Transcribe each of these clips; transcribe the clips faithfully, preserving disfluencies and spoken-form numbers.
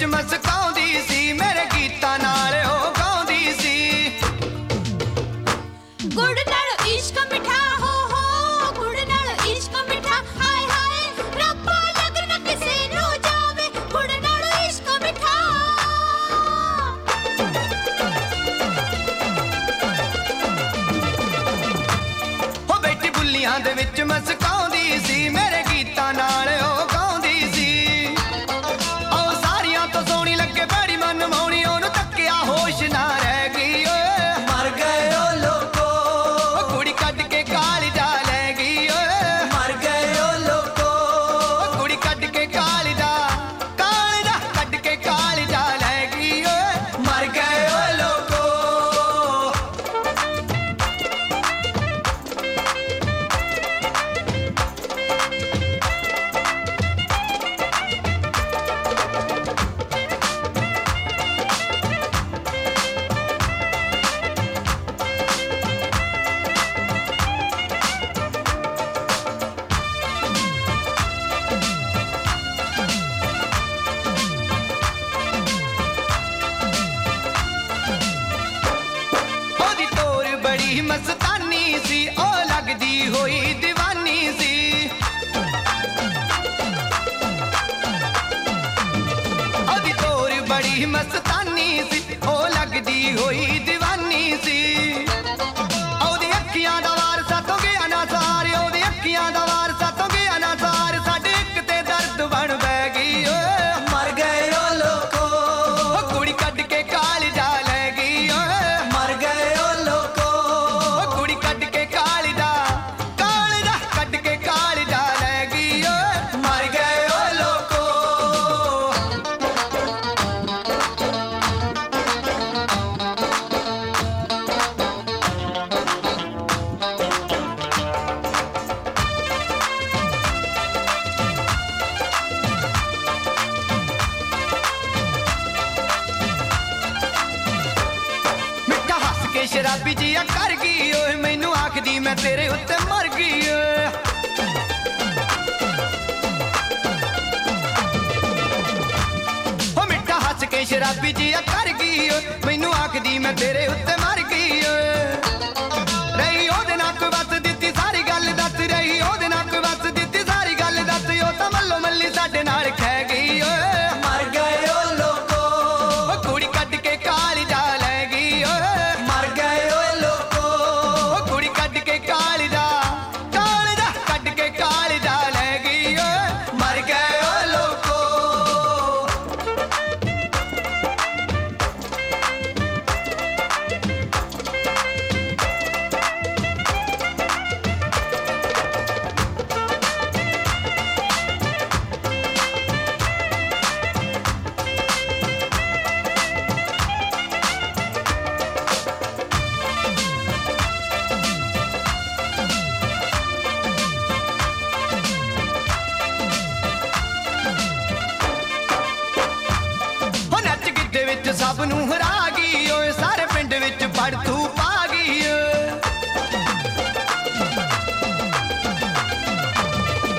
ਵਿੱਚ ਮਸਕਾਉਂਦੀ ਸੀ ਮੇਰੇ ਗੀਤਾਂ ਨਾਲ ਉਹ ਗਾਉਂਦੀ ਸੀ ਗੁੜ ਨਾਲ ਇਸ਼ਕ ਮਿੱਠਾ ਹੋ ਹੋ ਗੁੜ ਨਾਲ ਇਸ਼ਕ ਮਿੱਠਾ ਹਾਏ ਹਾਏ ਰੱਬਾ ਲੱਗ ਨਾ ਕਿਸੇ ਨੂੰ ਜਾਵੇ ਗੁੜ ਨਾਲ ਇਸ਼ਕ ਮਿੱਠਾ ਹੋ ਬੈਠੀ ਬੁੱਲੀਆਂ ਦੇ ਵਿੱਚ ਮਸਕਾਉਂਦੀ ਸੀ ਮੇਰੇ ਗੀਤਾਂ ਨਾਲ ਉਹ ਗਾਉਂਦੀ ਸੀ ਉਹ ਸਾਰੀਆਂ ਤੋਂ ਸੋਹਣੀ ਲੱਗੇ ਬੜੀ ਮਨ ਮਾਉਣੀ ਉਹਨੂੰ ਤੱਕਿਆ ਹੋਸ਼ ਨਾ ਰਹਿ ਗਈ ਓਏ ਮਰ ਗਏ ਓ ਲੋਕੋ ਉਹ ਕੁੜੀ ਕੱਢ ਕੇ ਕਾਲਜਾ ਲੈ ਗਈ ਓਏ ਮਰ ਗਏ ਓ ਲੋਕੋ ਉਹ ਕੁੜੀ ਕੱਢ ਕੇ ਕਾਲਜਾ ਕਾਲਜਾ ਕੱਢ ਕੇ ਕਾਲਜਾ ਲੈ ਗਈ ਓਏ ਮਰ ਗਏ ਓ ਲੋਕੋ ਉਹਦੀ ਤੋਰ ਬੜੀ ਮਸਤਾਨੀ ਸੀ ਉਹ ਲੱਗਦੀ ਹੋਈ دیਵਾਨੀ ਸੀ ਉਹਦੀ ਤੋਰ ਬੜੀ ਮਸਤਾਨੀ ਸੀ ਉਹ ਲੱਗਦੀ ਹੋਈ دیਵਾਨੀ ਸੀ ਉਹਦੀ ਅੱਖੀਆਂ ਦਾ ਵਾਰ ਸਾਤੋਂ ਗਿਆ ਨਾ ਸਾਰ ਉਹਦੀ ਅੱਖੀਆਂ ਦਾ ਵਾਰ ਸਾਤੋਂ ਗਿਆ ਨਾ ਸਾਰ ਸਾਡੇ ਇੱਕ ਤੇ ਦਰਦ ਬਣ ਬਹਿ ਗਈ ਓਏ ਮਰ ਗਏ ਓ ਲੋਕੋ ਉਹ ਕੁੜੀ ਕੱਢ ਕੇ ਕਾਲਜਾ ਲੈ ਗਈ ਓਏ ਮਰ ਗਏ ਓ ਲੋਕੋ ਉਹ ਕੁੜੀ ਕੱਢ ਕੇ ਕਾਲਜਾ ਕਾਲਜਾ ਕੱਢ ਕੇ ਕਾਲਜਾ ਲੈ ਗਈ ਓਏ ਮਰ ਗਏ ਓ ਲੋਕੋ ਮਿੱਠਾ ਹੱਸ ਕੇ ਸ਼ਰਾਬੀ ਜੀਆ ਕਰ ਗਈ ਓਏ ਮੈਨੂੰ ਆਖਦੀ ਮੈਂ ਤੇਰੇ ਉੱਤੇ ਮਰ ਗਈ ਓਏ ਹੋ ਮਿੱਠਾ ਹੱਸ ਕੇ ਸ਼ਰਾਬੀ ਜੀਆ ਕਰ ਗਈ ਓਏ ਮੈਨੂੰ ਆਖਦੀ ਮੈਂ ਤੇਰੇ ਉੱਤੇ ਮਰ ਗਈ ਓਏ ਰਹੀ ਉਹਦੇ ਨਾਲ ਕੋਈ ਵਸ ਦਿੱਤੀ ਸਾਰੀ ਗੱਲ ਦੱਸ ਰਹੀ ਉਹਦੇ ਨਾਲ ਕੋਈ ਵਸ ਦਿੱਤੀ ਸਾਰੀ ਗੱਲ ਦੱਸ ਉਹ ਤਾਂ ਮੱਲੋ ਮੱਲੀ ਸਾਡੇ ਨਾਲ ਖਹਿ ਗਈ ਓਏ ਮਰ ਗਏ ਓ ਲੋਕੋ ਉਹ ਕੁੜੀ ਕੱਢ ਕੇ ਕਾਲਜਾ ਲੈ ਗਈ ਓਏ ਮਰ ਗਏ ਓ ਲੋਕੋ ਉਹ ਕੁੜੀ ਕੱਢ ਕੇ ਕਾਲਜਾ ਕਾਲਜਾ ਕੱਢ ਕੇ ਕਾਲਜਾ ਲੈ ਗਈ ਓਏ ਮਰ ਗਏ ਓ ਲੋਕੋ ਹੋ ਨੱਚ ਗਿੱਧੇ ਵਿੱਚ ਸਭ ਨੂੰ ਹਰਾ ਗਈ ਓਏ ਸਾਰੇ ਪਿੰਡ ਵਿੱਚ ਪੜਤੂ ਪਾ ਗਈ ਓਏ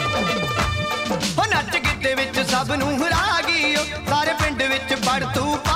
ਹੋ ਨੱਚ ਗਿੱਧੇ ਵਿੱਚ ਸਭ ਨੂੰ ਹਰਾ ਗਈ ਓਏ ਸਾਰੇ ਪਿੰਡ ਵਿੱਚ ਪੜਤੂ